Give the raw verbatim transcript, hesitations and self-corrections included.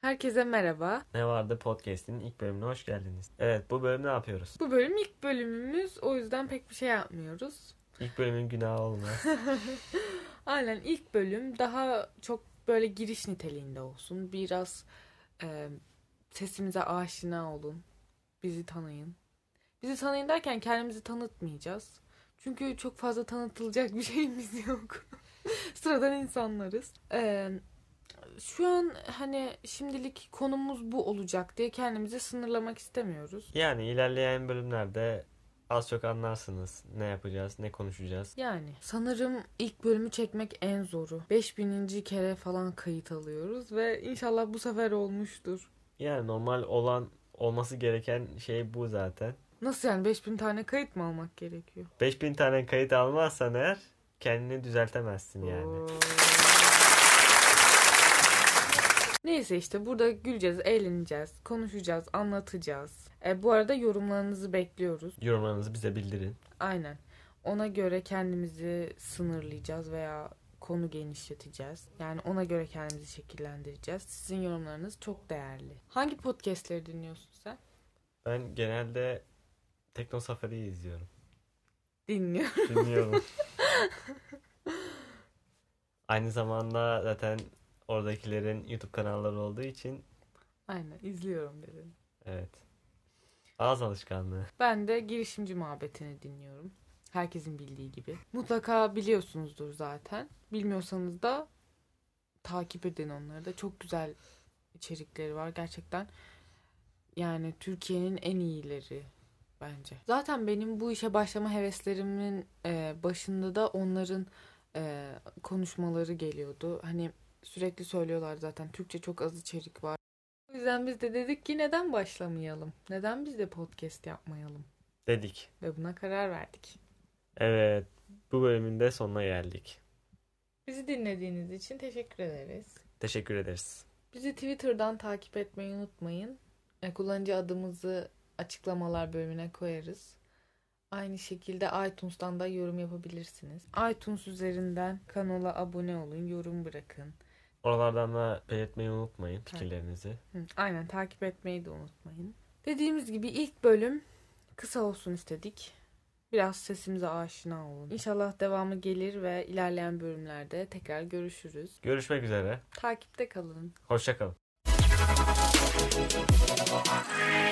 Herkese merhaba. Ne Vardı Podcast'in ilk bölümüne hoş geldiniz. Evet, bu bölüm ne yapıyoruz? Bu bölüm ilk bölümümüz, o yüzden pek bir şey yapmıyoruz. İlk bölümün günahı olmaz. Aynen, ilk bölüm daha çok böyle giriş niteliğinde olsun. Biraz e, sesimize aşina olun. Bizi tanıyın. Bizi tanıyın derken kendimizi tanıtmayacağız. Çünkü çok fazla tanıtılacak bir şeyimiz yok. Sıradan insanlarız. Eee... Şu an hani şimdilik konumuz bu olacak diye kendimizi sınırlamak istemiyoruz. Yani ilerleyen bölümlerde az çok anlarsınız ne yapacağız, ne konuşacağız. Yani sanırım ilk bölümü çekmek en zoru. beş bininci kere falan kayıt alıyoruz ve inşallah bu sefer olmuştur. Yani normal olan, olması gereken şey bu zaten. Nasıl yani, beş bin tane kayıt mı almak gerekiyor? beş bin tane kayıt almazsan eğer kendini düzeltemezsin yani. Oo. Neyse işte burada güleceğiz, eğleneceğiz, konuşacağız, anlatacağız. E, bu arada yorumlarınızı bekliyoruz. Yorumlarınızı bize bildirin. Aynen. Ona göre kendimizi sınırlayacağız veya konu genişleteceğiz. Yani ona göre kendimizi şekillendireceğiz. Sizin yorumlarınız çok değerli. Hangi podcastleri dinliyorsun sen? Ben genelde Tekno Safari'yi izliyorum. Dinliyorum. Dinliyorum. Aynı zamanda zaten oradakilerin YouTube kanalları olduğu için. Aynen, izliyorum dedim. Evet. Ağız alışkanlığı. Ben de girişimci muhabbetini dinliyorum. Herkesin bildiği gibi. Mutlaka biliyorsunuzdur zaten. Bilmiyorsanız da takip edin onları da. Çok güzel içerikleri var gerçekten. Yani Türkiye'nin en iyileri bence. Zaten benim bu işe başlama heveslerimin e, başında da onların e, konuşmaları geliyordu. Hani sürekli söylüyorlar zaten, Türkçe çok az içerik var. O yüzden biz de dedik ki neden başlamayalım? Neden biz de podcast yapmayalım? Dedik. Ve buna karar verdik. Evet, bu bölümün de sonuna geldik. Bizi dinlediğiniz için teşekkür ederiz. Teşekkür ederiz. Bizi Twitter'dan takip etmeyi unutmayın. E, kullanıcı adımızı açıklamalar bölümüne koyarız. Aynı şekilde iTunes'tan da yorum yapabilirsiniz. iTunes üzerinden kanala abone olun, yorum bırakın. Oralardan da belirtmeyi unutmayın fikirlerinizi. Hı, aynen, takip etmeyi de unutmayın. Dediğimiz gibi ilk bölüm kısa olsun istedik. Biraz sesimize aşina olun. İnşallah devamı gelir ve ilerleyen bölümlerde tekrar görüşürüz. Görüşmek üzere. Takipte kalın. Hoşça kalın.